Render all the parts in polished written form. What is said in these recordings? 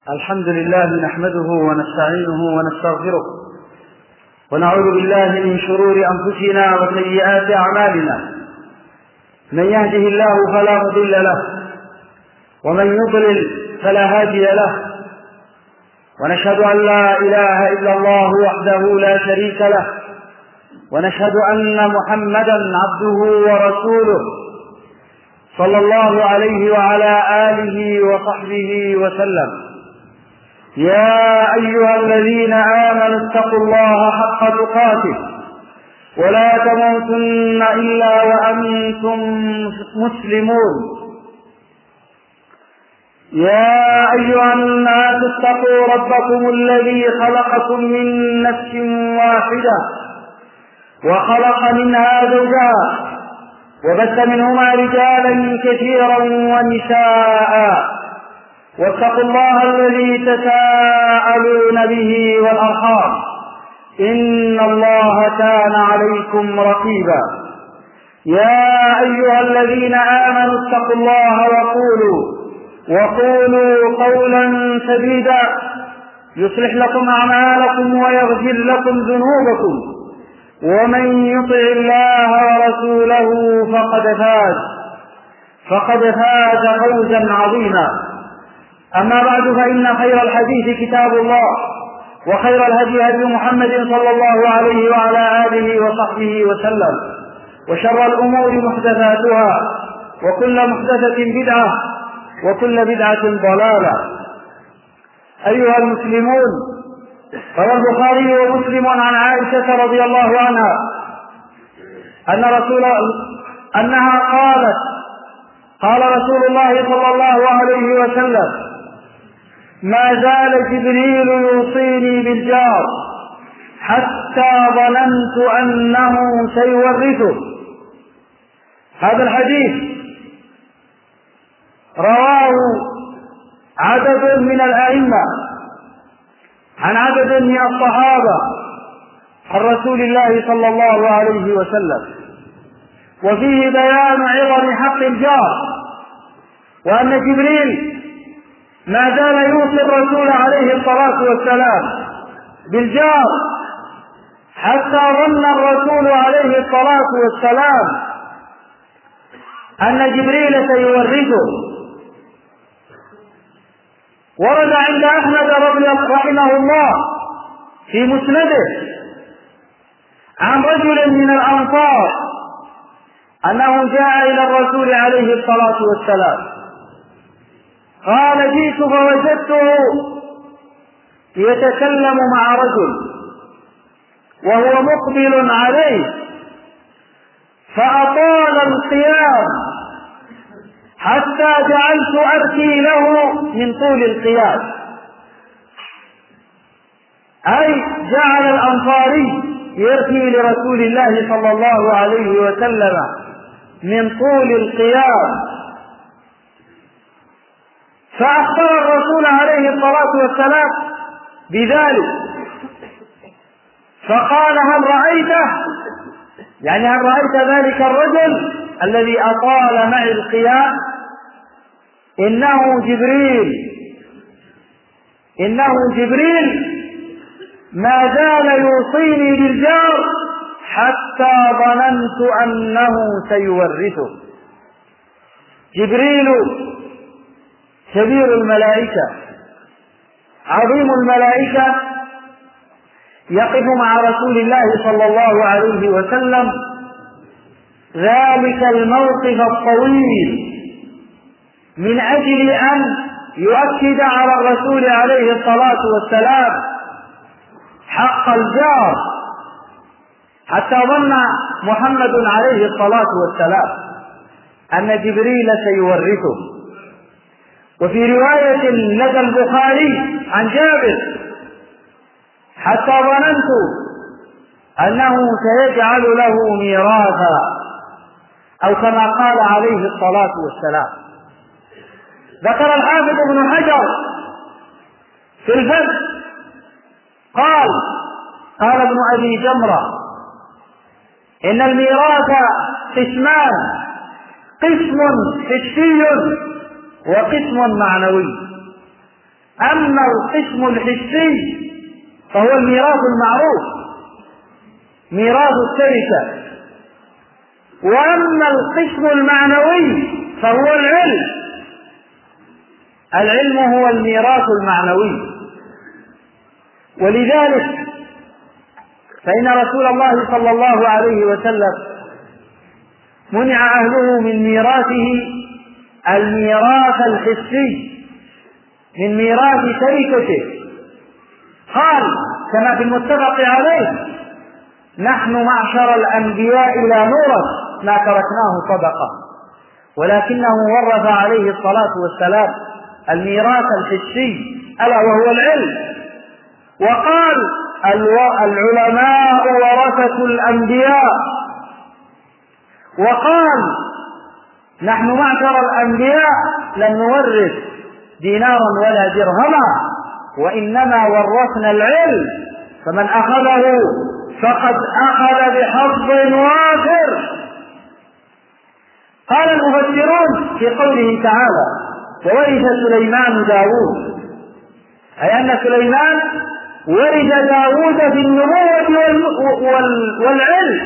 الحمد لله نحمده ونستعينه ونستغفره ونعوذ بالله من شرور أنفسنا وسيئات أعمالنا. من يهده الله فلا مضل له ومن يضلل فلا هادي له، ونشهد أن لا إله إلا الله وحده لا شريك له، ونشهد أن محمدا عبده ورسوله صلى الله عليه وعلى آله وصحبه وسلم. يا أيها الذين آمنوا اتقوا الله حق تقاته ولا تموتن إلا وأنتم مسلمون. يا أيها الناس اتقوا ربكم الذي خلقكم من نفس واحدة وخلق منها زوجها وبث منهما رجالا كثيرا ونساء، واتقوا الله الذي تساءلون به والأرحام إن الله كان عليكم رقيبا. يا أيها الذين آمنوا اتقوا الله وقولوا قولا سديدا يصلح لكم أعمالكم ويغفر لكم ذنوبكم، ومن يطع الله ورسوله فقد فاز فوزا عظيما. أما بعد، فإن خير الحديث كتاب الله، وخير الهدي هدي محمد صلى الله عليه وعلى آله وصحبه وسلم، وشر الأمور محدثاتها، وكل محدثة بدعة، وكل بدعة ضلالة. أيها المسلمون، روى البخاري ومسلم عن عائشة رضي الله عنها أنها قالت: قال رسول الله صلى الله عليه وسلم: ما زال جبريل يوصيني بالجار حتى ظننت أنه سيورثه. هذا الحديث رواه عدد من الأئمة عن عدد من الصحابة عن رسول الله صلى الله عليه وسلم، وفيه بيان عظم حق الجار، وأن جبريل ما زال يوصي الرسول عليه الصلاة والسلام بالجار حتى ظن الرسول عليه الصلاة والسلام أن جبريل سيورثه. ورد عند أحمد رحمه الله في مسنده عن رجل من الأنصار أنه جاء إلى الرسول عليه الصلاة والسلام، قال: جئت فوجدته يتكلم مع رجل وهو مقبل عليه، فأطال القيام حتى جعلت أركي له من طول القيام. أي جعل الأنصاري يركي لرسول الله صلى الله عليه وسلم من طول القيام. فأخبر الرسول عليه الصلاة والسلام بذلك، فقال: هل رأيت ذلك الرجل الذي أطال معي القيام؟ إنه جبريل ما زال يوصيني بالجار حتى ظننت أنه سيورثه. جبريل كبير الملائكة عظيم الملائكة، يقف مع رسول الله صلى الله عليه وسلم ذلك الموقف الطويل من أجل أن يؤكد على الرسول عليه الصلاة والسلام حق الجار، حتى ظن محمد عليه الصلاة والسلام أن جبريل سيورثه. وفي رواية لدى البخاري عن جابر: حتى ظننت أنه سيجعل له ميراثا، أو كما قال عليه الصلاة والسلام. ذكر الحافظ ابن حجر في الفتح قال ابن أبي جمرة: إن الميراث قسمان، قسم حسي وقسم معنوي. أما القسم الحسي فهو الميراث المعروف، ميراث التركة. وأما القسم المعنوي فهو العلم. العلم هو الميراث المعنوي. ولذلك فإن رسول الله صلى الله عليه وسلم منع أهله من ميراثه الميراث الحسي، من ميراث تركته. قال كما في المتفق عليه: نحن معشر الأنبياء لا نورث ما تركناه صدقة، ولكنه ورث عليه الصلاة والسلام الميراث الحسي ألا وهو العلم. وقال: العلماء ورثة الأنبياء. وقال: نحن معشر الأنبياء لم نورث دينارا ولا درهما، وإنما ورثنا العلم، فمن أخذه فقد أخذ بحظ وافر. قال المفسرون في قوله تعالى: وورث سليمان داود، أي أن سليمان ورث داود في النبوة والعلم،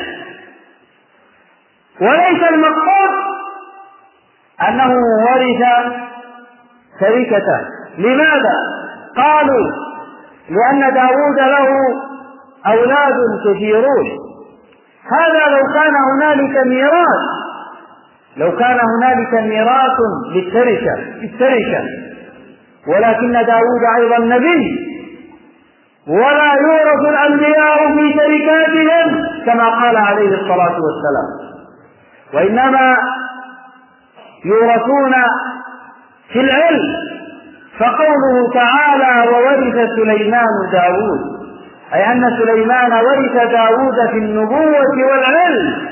وليس المقصود أنه ورث تركته. لماذا؟ قالوا: لأن داود له أولاد كثيرون. هذا لو كان هنالك ميراث، لو كان هنالك ميراث للتركة، ولكن داود أيضا نبي، ولا يورث الأنبياء في تركاتهم كما قال عليه الصلاة والسلام، وإنما يورثون في العلم. فقوله تعالى: وورث سليمان داود، أي أن سليمان ورث داود في النبوة والعلم.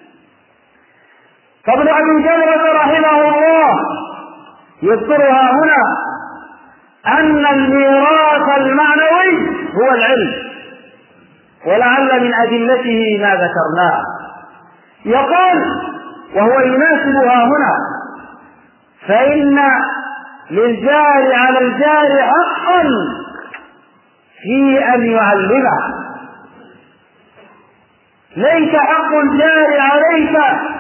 فابن أبي جمرة رحمه الله يذكرها هنا أن الميراث المعنوي هو العلم، ولعل من أدلته ما ذكرناه. يقول وهو يناسبها هنا: فإن للجار على الجار حقا في أن يعلمه. ليس حق الجار عليك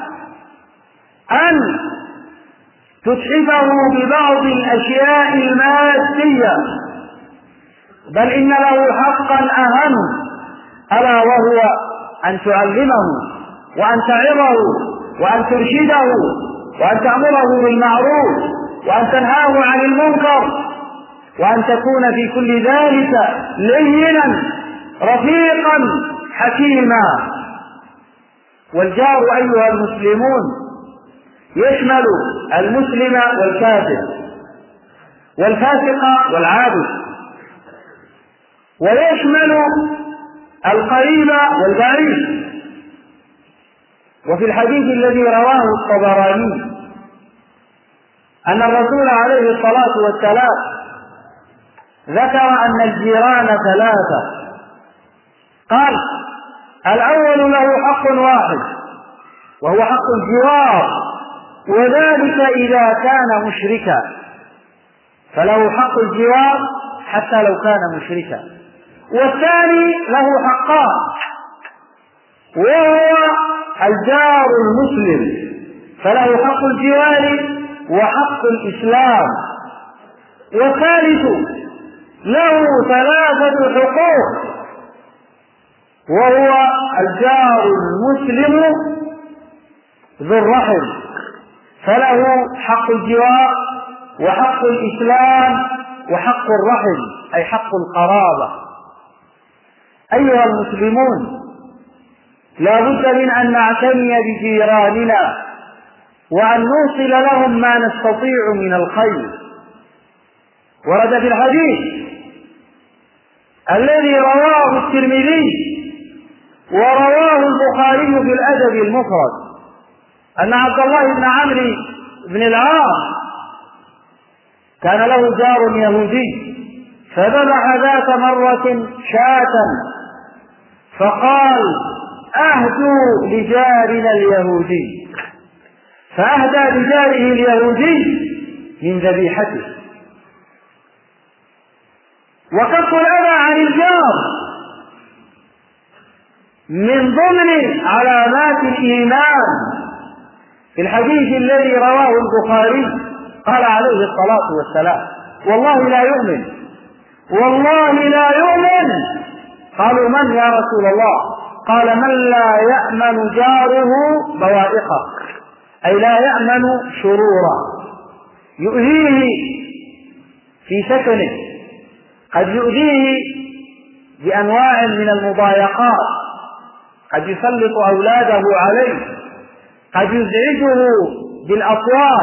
أن تتحفه ببعض الأشياء المادية، بل إن له حقا أهم، ألا وهو أن تعلمه وأن تعظه وأن ترشده وأن تأمره بالمعروف وأن تنهاه عن المنكر، وأن تكون في كل ذلك لينا رفيقا حكيما. والجار أيها المسلمون يشمل المسلم والكافر والفاسق والعابد، ويشمل القريب والبعيد. وفي الحديث الذي رواه الطبراني أن الرسول عليه الصلاة والسلام ذكر أن الجيران ثلاثة. قال: الأول له حق واحد وهو حق الجوار، وذلك إذا كان مشركا، فله حق الجوار حتى لو كان مشركا. والثاني له حقان، وهو الجار المسلم، فله حق الجوار وحق الإسلام. والثالث له ثلاثة حقوق، وهو الجار المسلم ذو الرحم، فله حق الجوار وحق الإسلام وحق الرحم، أي حق القرابة. أيها المسلمون، لا بد من أن نعتني بجيراننا وأن نوصل لهم ما نستطيع من الخير. ورد في الحديث الذي رواه الترمذي ورواه البخاري في الأدب المفرد أن عبد الله بن عمرو بن العاص كان له جار يهودي، فذبح ذات مرة شاة فقال: أهدوا لجارنا اليهودي، فأهدى لجاره اليهودي من ذبيحته. وكف الأذى عن الجار من ضمن علامات الإيمان. في الحديث الذي رواه البخاري قال عليه الصلاة والسلام: والله لا يؤمن، والله لا يؤمن. قالوا: من يا رسول الله؟ قال: من لا يأمن جاره بوائقه، أي لا يأمن شروره، يؤذيه في سكنه، قد يؤذيه بأنواع من المضايقات، قد يسلط أولاده عليه، قد يزعجه بالأصوات.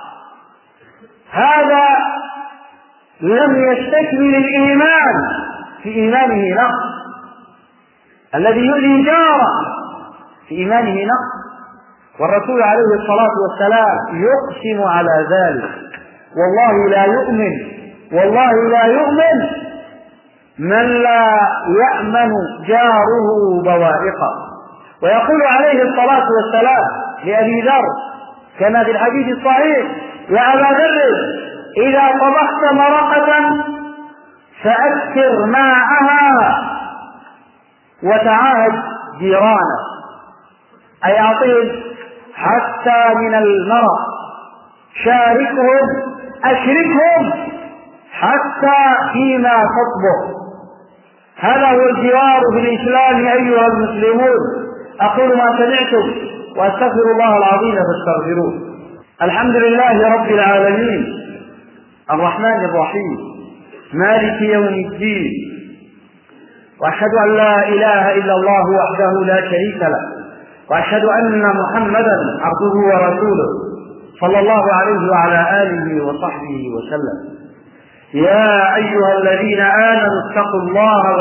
هذا لم يستكمل الإيمان، في إيمانه نقص. الذي يؤذي جاره في إيمانه نقص. والرسول عليه الصلاة والسلام يقسم على ذلك: والله لا يؤمن، والله لا يؤمن من لا يأمن جاره بوائقه. ويقول عليه الصلاة والسلام لأبي ذر كما في الحديث الصحيح: يا أبا ذر، إذا طبخت مرقة فأكثر ماءها وتعاهد جيرانك، أي أعطهم حتى من المرق، شاركهم، أشركهم حتى فيما تطبخ. هذا هو الجوار في الإسلام أيها المسلمون. أقول ما سمعتم وأستغفر الله العظيم فاستغفروه. الحمد لله رب العالمين، الرحمن الرحيم، مالك يوم الدين، وأشهد أن لا إله إلا الله وحده لا شريك له، وأشهد أن محمدا عبده ورسوله صلى الله عليه وعلى آله وصحبه وسلم. يا أيها الذين آمنوا اتقوا الله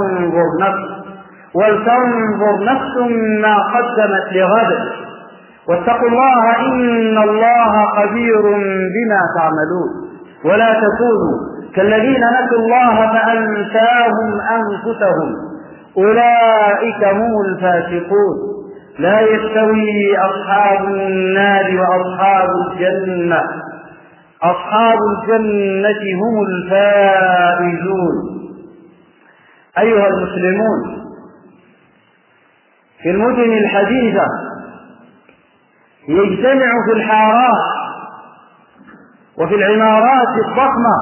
ولتنظر نفس ما قدمت لغد، واتقوا الله إن الله خبير بما تعملون. ولا تكونوا كالذين نسوا الله فأنساهم أنفسهم، أولئك هم الفاسقون. لا يستوي أصحاب النار وأصحاب الجنة، أصحاب الجنة هم الفائزون. أيها المسلمون، في المدن الحديثة يجتمع في الحارات وفي العمارات الضخمة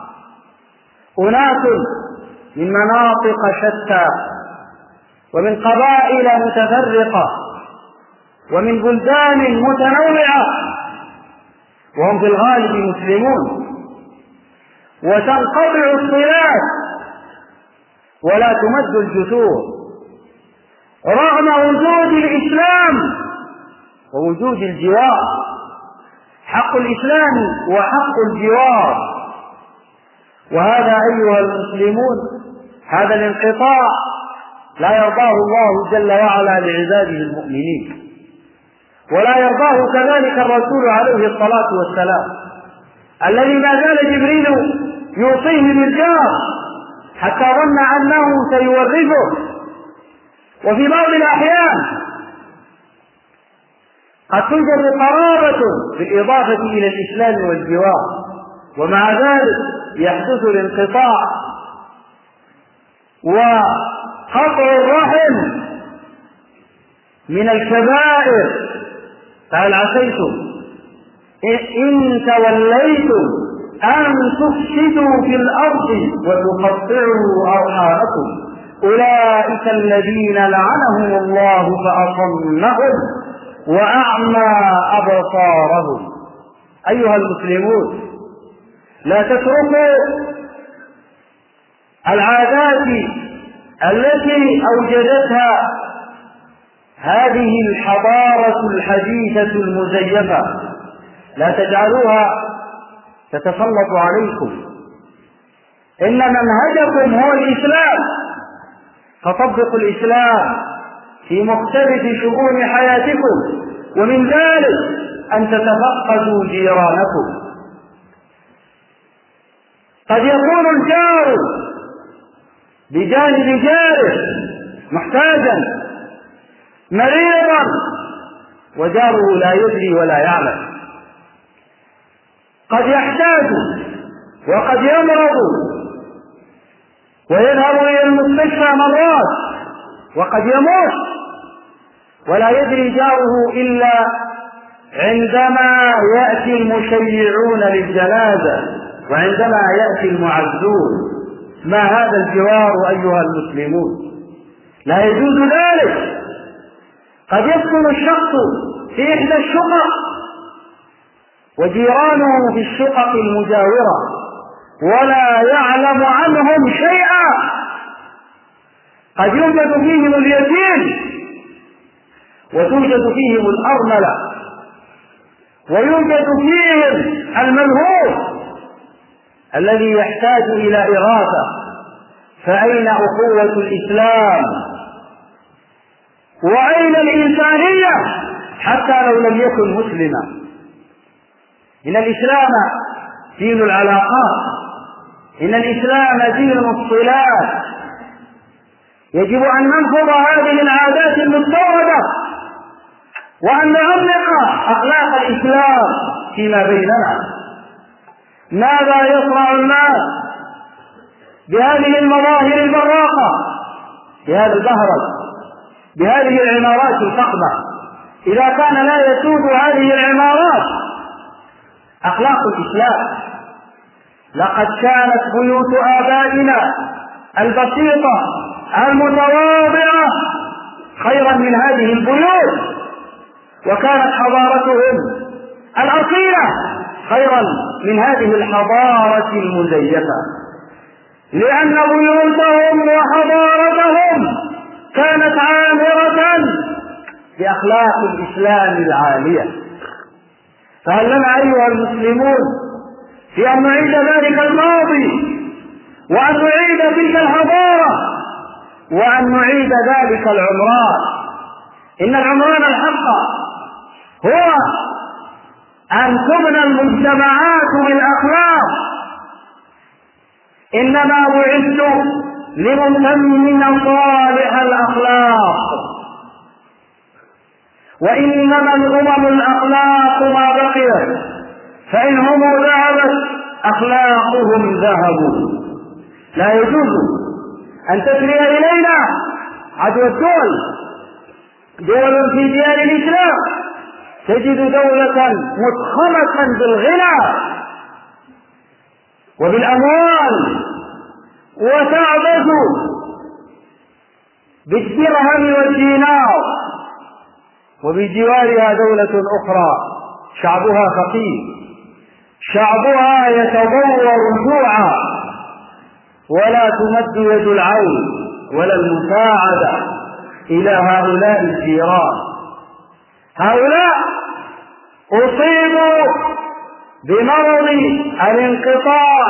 أناس من مناطق شتى ومن قبائل متفرقة ومن بلدان متنوعة، وهم في الغالب مسلمون، وتنقطع الصلات ولا تمد الجسور رغم وجود الإسلام ووجود الجوار. حق الإسلام وحق الجوار. وهذا أيها المسلمون، هذا الانقطاع لا يرضاه الله جل وعلا لعباده المؤمنين، ولا يرضاه كذلك الرسول عليه الصلاة والسلام، الذي ما زال جبريل يوصيه بالجار حتى ظن أنه سيورثه. وفي بعض الأحيان قد توجد قرابة بالإضافة إلى الإسلام والجوار، ومع ذلك يحدث الانقطاع وقطع الرحم من الكبائر. فهل عسيتم إن توليتم أن تفسدوا في الأرض وتقطعوا أرحامكم، أولئك الذين لعنهم الله فأصمهم وأعمى أبصارهم. أيها المسلمون، لا تتركوا العادات التي أوجدتها هذه الحضارة الحديثة المزيفة، لا تجعلوها تتسلط عليكم. إن منهجكم هو الإسلام، فطبقوا الإسلام في مختلف شؤون حياتكم، ومن ذلك أن تتفقدوا جيرانكم. قد يكون الجار بجانب جاره محتاجا مريضا وجاره لا يدري ولا يعلم، قد يحتاج وقد يمرض ويذهب إلى المستشفى مرات وقد يموت ولا يدري جاره إلا عندما يأتي المشيعون للجنازة وعندما يأتي المعزون. ما هذا الجوار أيها المسلمون؟ لا يجوز ذلك. قد يسكن الشخص في إحدى الشقق وجيرانه في الشقق المجاورة ولا يعلم عنهم شيئا. قد يوجد فيهم اليتيم وتوجد فيهم الأرملة ويوجد فيهم الملهوف الذي يحتاج إلى إغاثة. فأين أخوة الإسلام وأين الإنسانية حتى لو لم يكن مسلما؟ إن الإسلام دين العلاقات، إن الإسلام دين الصلات. يجب أن ننفض هذه العادات المستوردة وأن نعمق أخلاق الإسلام فيما بيننا. ماذا يصنع الناس بهذه المظاهر البراقة، بهذا البهرج، بهذه العمارات الفخمة، إذا كان لا يسود هذه العمارات أخلاق الإسلام؟ لقد كانت بيوت آبائنا البسيطة المتواضعة خيرا من هذه البيوت، وكانت حضارتهم الأصيلة خيرا من هذه الحضارة المزيفة، لأن بيوتهم وحضارتهم كانت عامرة بأخلاق الإسلام العالية. فهل لنا أيها المسلمون في أن نعيد ذلك الماضي وأن نعيد تلك الحضارة وأن نعيد ذلك العمران؟ إن العمران الحق هو أن تبنى المجتمعات بالأخلاق. إنما بعثت لأتمم صالح الأخلاق، وإنما الأمم الأخلاق ما بقيت، فإنهم ذهبت أخلاقهم ذهبوا. لا يجوز أن تسري إلينا عدوى الدول، دول في ديار الإسلام تجد دولة متخمة بالغنى وبالأموال وتعبث بالدرهم والدينار، وبجوارها دولة أخرى شعبها فقير، شعبها يتضور جوعا، ولا تمد يد العون ولا المساعدة إلى هؤلاء الجيران. هؤلاء أصيبوا بمرض الانقطاع،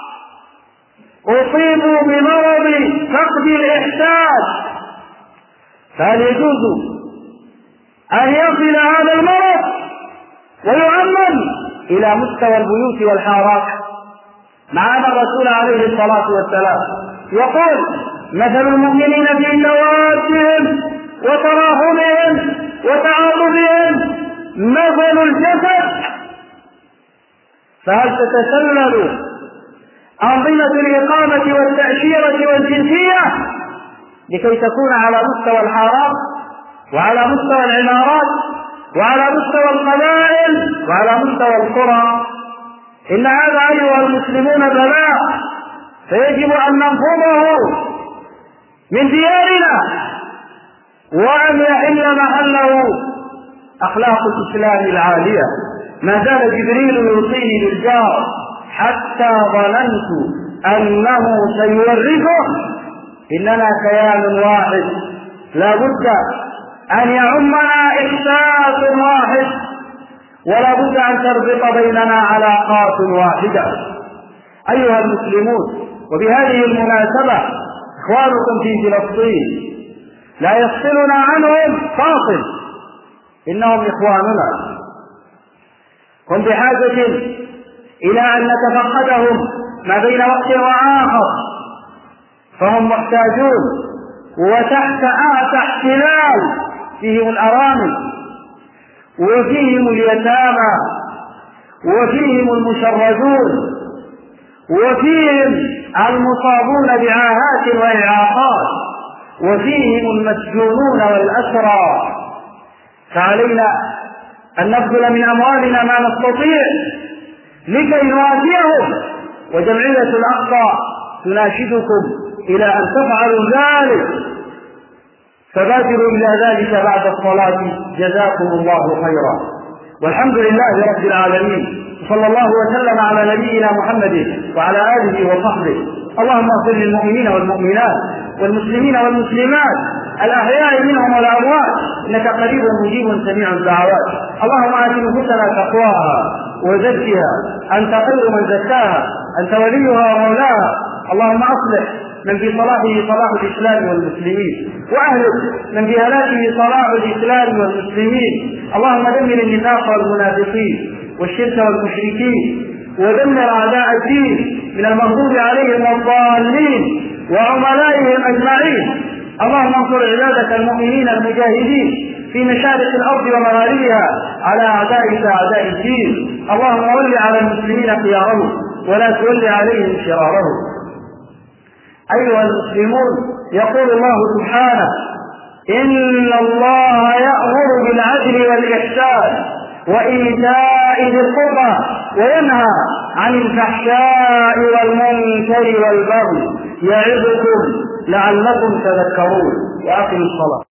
أصيبوا بمرض فقد الإحساس. فهل يجوز أن يصل هذا المرض ويعمم إلى مستوى البيوت والحارات؟ مع أن الرسول عليه الصلاة والسلام يقول: مثل المؤمنين في توادهم وتراحمهم وتعاطفهم مثل الجسد. فهل تتسلل أنظمة الإقامة والتأشيرة والجنسية لكي تكون على مستوى الحارات وعلى مستوى العمارات وعلى مستوى القبائل وعلى مستوى القرى؟ إن هذا أيها المسلمون بلاء، فيجب أن ننفضه من ديارنا وأن يحل محله أخلاق الإسلام العالية. ما زال جبريل يوصيني بالجار حتى ظننت أنه سيورثه. إننا كيان واحد، لا بد أن يعمنا إحساس واحد، ولا بد أن تربط بيننا علاقات واحدة. أيها المسلمون، وبهذه المناسبة إخوانكم في فلسطين لا يفصلنا عنهم فاصل، إنهم إخواننا، هم بحاجة إلى أن نتفقدهم ما بين وقت وآخر، فهم محتاجون وتحت احتلال. فيهم الأرامل وفيهم اليتامى وفيهم المشردون وفيهم المصابون بعاهات وإعاقات، وفيهم المسجونون والأسرى. فعلينا أن نبذل من أموالنا ما نستطيع لكي نواسيهم، وجمعية الأقصى تناشدكم إلى أن تفعلوا ذلك، فبادروا إلى ذلك بعد الصلاة. جزاكم الله خيرا، والحمد لله رب العالمين، صلى الله وسلم على نبينا محمد وعلى آله وصحبه. اللهم اغفر للمؤمنين والمؤمنات والمسلمين والمسلمات الأحياء منهم والأموات، إنك قريب مجيب سميع الدعوات. اللهم آت نفوسنا تقواها وزكها، أنت خير من زكاها، أنت وليها ومولاها. اللهم أصلح من في صلاحه صلاح الإسلام والمسلمين، وأهلك من في هلاكه صلاح الإسلام والمسلمين. اللهم دمر النفاق والمنافقين والشرك والمشركين، ودمر أعداء الدين من المغضوب عليهم والضالين وعملائهم أجمعين. اللهم انصر عبادك المؤمنين المجاهدين في مشارق الأرض ومغاربها على أعدائك أعداء الدين. اللهم ول على المسلمين خيارهم ولا تول عليهم شرارهم. أيها المسلمون، يقول الله سبحانه: إن الله يأمر بالعدل والإحسان وإيتاء ذي القربى وينهى عن الفحشاء والمنكر والبغي يعظكم لعلكم تذكرون. وأقم الصلاة.